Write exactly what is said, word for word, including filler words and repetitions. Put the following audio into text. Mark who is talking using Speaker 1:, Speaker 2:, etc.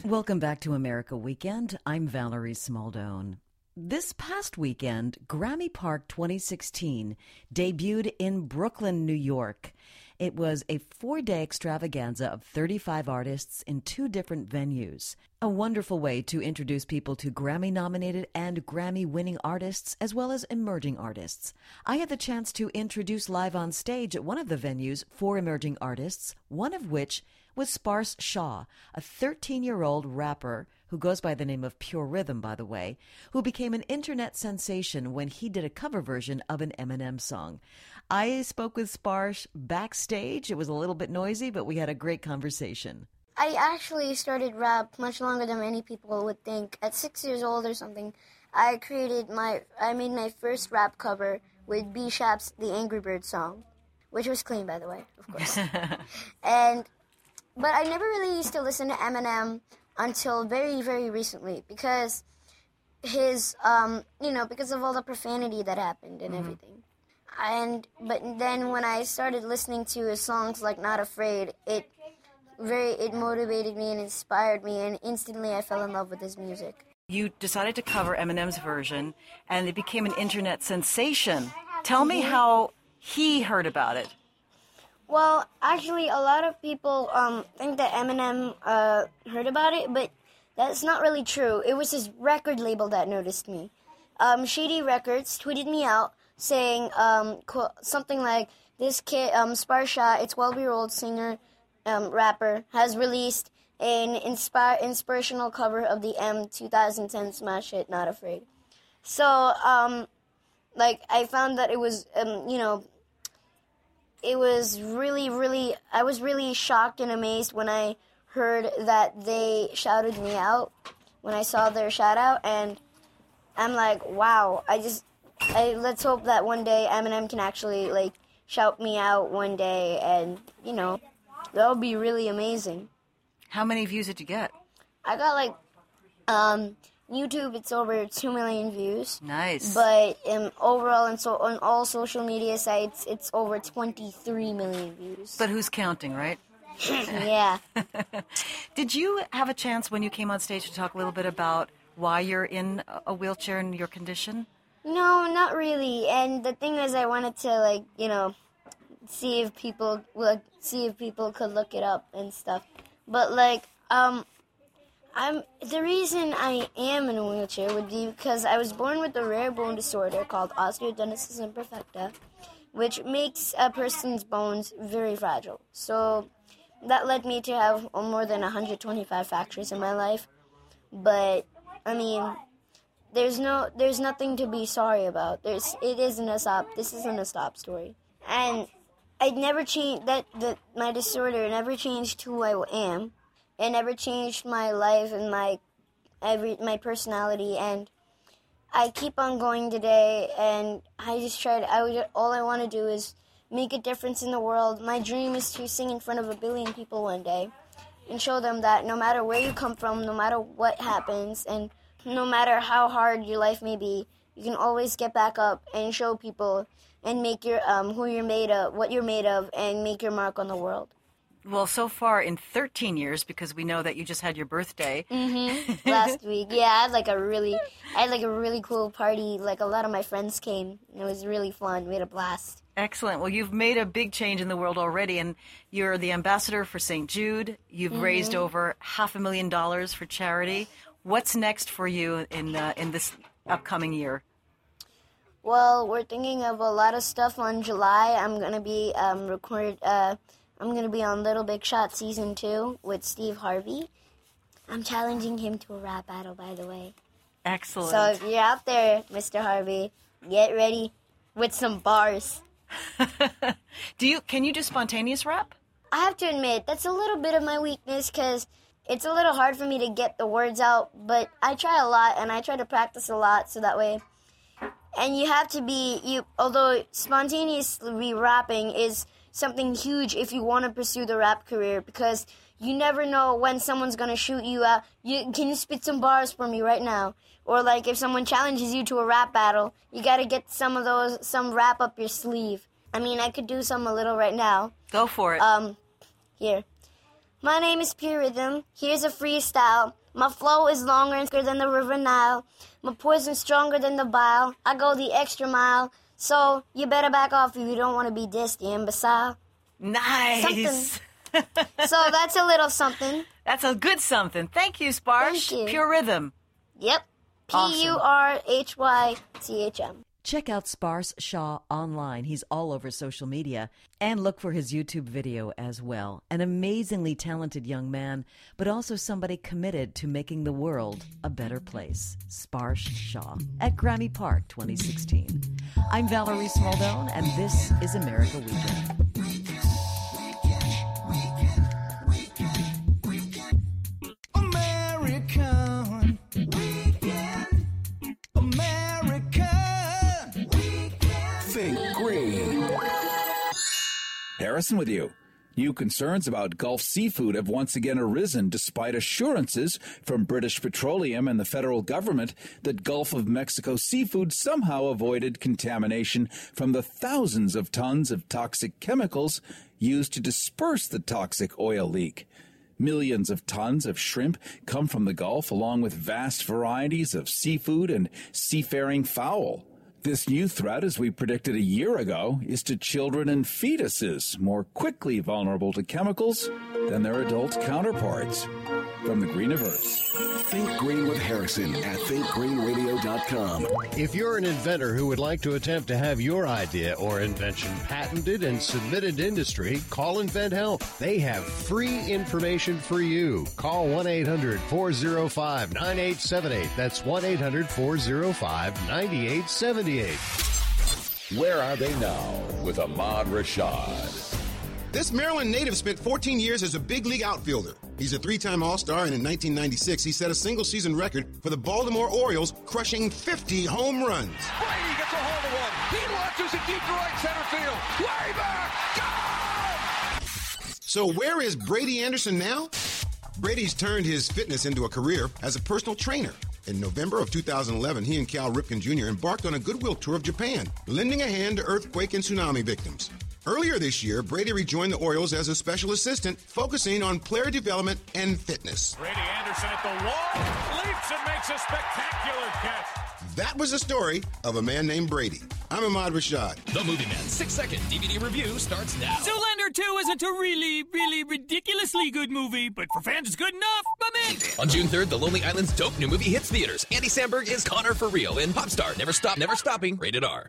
Speaker 1: Welcome back to America Weekend. I'm Valerie Smaldone. This past weekend, Grammy Park twenty sixteen debuted in Brooklyn, New York. It was a four-day extravaganza of thirty-five artists in two different venues. A wonderful way to introduce people to Grammy-nominated and Grammy-winning artists, as well as emerging artists. I had the chance to introduce live on stage at one of the venues four emerging artists, one of which was Sparse Shaw, a thirteen-year-old rapper who goes by the name of Pure Rhythm, by the way, who became an internet sensation when he did a cover version of an Eminem song. I spoke with Sparse backstage. It was a little bit noisy, but we had a great conversation.
Speaker 2: I actually started rap much longer than many people would think. At six years old or something, I created my, I made my first rap cover with B Shap's The Angry Bird song, which was clean, by the way, of course. and, but I never really used to listen to Eminem until very, very recently because his, um, you know, because of all the profanity that happened and mm-hmm. everything. And, but then when I started listening to his songs like Not Afraid, it very, it motivated me and inspired me, and instantly I fell in love with his music.
Speaker 1: You decided to cover Eminem's version, and it became an internet sensation. Tell me mm-hmm. how he heard about it.
Speaker 2: Well, actually, a lot of people um, think that Eminem uh, heard about it, but that's not really true. It was his record label that noticed me. Um, Shady Records tweeted me out saying um, qu- something like, this kid, um, Sparse Shaw, a twelve-year-old singer, um, rapper, has released an inspire- inspirational cover of the M twenty ten smash hit, Not Afraid. So, um, like, I found that it was, um, you know, it was really, really, I was really shocked and amazed when I heard that they shouted me out, when I saw their shout out, and I'm like, wow, I just, I let's hope that one day Eminem can actually, like, shout me out one day, and, you know, that would be really amazing.
Speaker 1: How many views did you get?
Speaker 2: I got, like, um, YouTube, it's over two million views.
Speaker 1: Nice.
Speaker 2: But um, overall, and so on all social media sites, it's over twenty-three million views.
Speaker 1: But who's counting, right?
Speaker 2: Yeah.
Speaker 1: Did you have a chance when you came on stage to talk a little bit about why you're in a wheelchair and your condition?
Speaker 2: No, not really. And the thing is, I wanted to, like, you know, see if people would see if people could look it up and stuff. But like, um. I'm, the reason I am in a wheelchair would be because I was born with a rare bone disorder called osteogenesis imperfecta, which makes a person's bones very fragile. So that led me to have more than one hundred twenty-five fractures in my life. But, I mean, there's no, there's nothing to be sorry about. There's, it isn't a stop, this isn't a stop story. And I never changed, that, that, my disorder never changed who I am. It never changed my life and my every my personality, and I keep on going today. And I just tried. I would, all I want to do is make a difference in the world. My dream is to sing in front of a billion people one day, and show them that no matter where you come from, no matter what happens, and no matter how hard your life may be, you can always get back up and show people and make your um who you're made of, what you're made of, and make your mark on the world.
Speaker 1: Well, so far in thirteen years, because we know that you just had your birthday.
Speaker 2: Mm-hmm. Last week. Yeah, I had like a really, I had like a really cool party. Like a lot of my friends came. And it was really fun. We had a blast.
Speaker 1: Excellent. Well, you've made a big change in the world already, and you're the ambassador for Saint Jude. You've mm-hmm. raised over half a million dollars for charity. What's next for you in uh, in this upcoming year?
Speaker 2: Well, we're thinking of a lot of stuff on July. I'm gonna be um record. Uh, I'm going to be on Little Big Shot Season two with Steve Harvey. I'm challenging him to a rap battle, by the way.
Speaker 1: Excellent.
Speaker 2: So if you're out there, Mister Harvey, get ready with some bars.
Speaker 1: do you? Can you do spontaneous rap?
Speaker 2: I have to admit, that's a little bit of my weakness because it's a little hard for me to get the words out, but I try a lot, and I try to practice a lot so that way. And you have to be, you. although spontaneously rapping is something huge if you want to pursue the rap career, because you never know when someone's going to shoot you out. You, can you spit some bars for me right now? Or like if someone challenges you to a rap battle, you got to get some of those, some rap up your sleeve. I mean, I could do some a little right now.
Speaker 1: Go for it.
Speaker 2: Um, here. My name is Pure Rhythm. Here's a freestyle. My flow is longer and thicker than the River Nile. My poison stronger than the bile. I go the extra mile. So you better back off if you don't want to be dissed, you imbecile.
Speaker 1: Nice.
Speaker 2: Something. So that's a little something.
Speaker 1: That's a good something. Thank you, Sparsh.
Speaker 2: Thank you.
Speaker 1: Pure Rhythm.
Speaker 2: Yep.
Speaker 1: Awesome.
Speaker 2: P U R H Y T H M.
Speaker 1: Check out Sparsh Shaw online. He's all over social media. And look for his YouTube video as well. An amazingly talented young man, but also somebody committed to making the world a better place. Sparsh Shaw at Grammy Park twenty sixteen. I'm Valerie Smaldone, and this is America Weekend.
Speaker 3: American Weekend. American Weekend. Think green.
Speaker 4: Harrison with you. New concerns about Gulf seafood have once again arisen despite assurances from British Petroleum and the federal government that Gulf of Mexico seafood somehow avoided contamination from the thousands of tons of toxic chemicals used to disperse the toxic oil leak. Millions of tons of shrimp come from the Gulf, along with vast varieties of seafood and seafaring fowl. This new threat, as we predicted a year ago, is to children and fetuses, more quickly vulnerable to chemicals than their adult counterparts. From the Greeniverse.
Speaker 5: Think Green with Harrison at think green radio dot com.
Speaker 6: If you're an inventor who would like to attempt to have your idea or invention patented and submitted to industry, call Invent Help. They have free information for you. Call one eight hundred four oh five nine eight seven eight. That's one eight hundred four oh five nine eight seven eight.
Speaker 7: Where are they now with Ahmad Rashad?
Speaker 8: This Maryland native spent fourteen years as a big league outfielder. He's a three-time All-Star, and in nineteen ninety-six, he set a single-season record for the Baltimore Orioles, crushing fifty home runs.
Speaker 9: Brady gets a hold of one. He launches it deep to right center field. Way back. Go!
Speaker 8: So where is Brady Anderson now? Brady's turned his fitness into a career as a personal trainer. In November of two thousand eleven, he and Cal Ripken Junior embarked on a goodwill tour of Japan, lending a hand to earthquake and tsunami victims. Earlier this year, Brady rejoined the Orioles as a special assistant, focusing on player development and fitness.
Speaker 9: Brady Anderson at the wall, leaps and makes a spectacular catch.
Speaker 8: That was the story of a man named Brady. I'm Ahmad Rashad.
Speaker 10: The Movie Man six-second D V D review starts now.
Speaker 11: Zoolander two isn't a really, really ridiculously good movie, but for fans it's good enough. I'm in.
Speaker 10: On June third, The Lonely Island's dope new movie hits theaters. Andy Samberg is Connor for real in Popstar. Never Stop, Never Stopping. Rated R.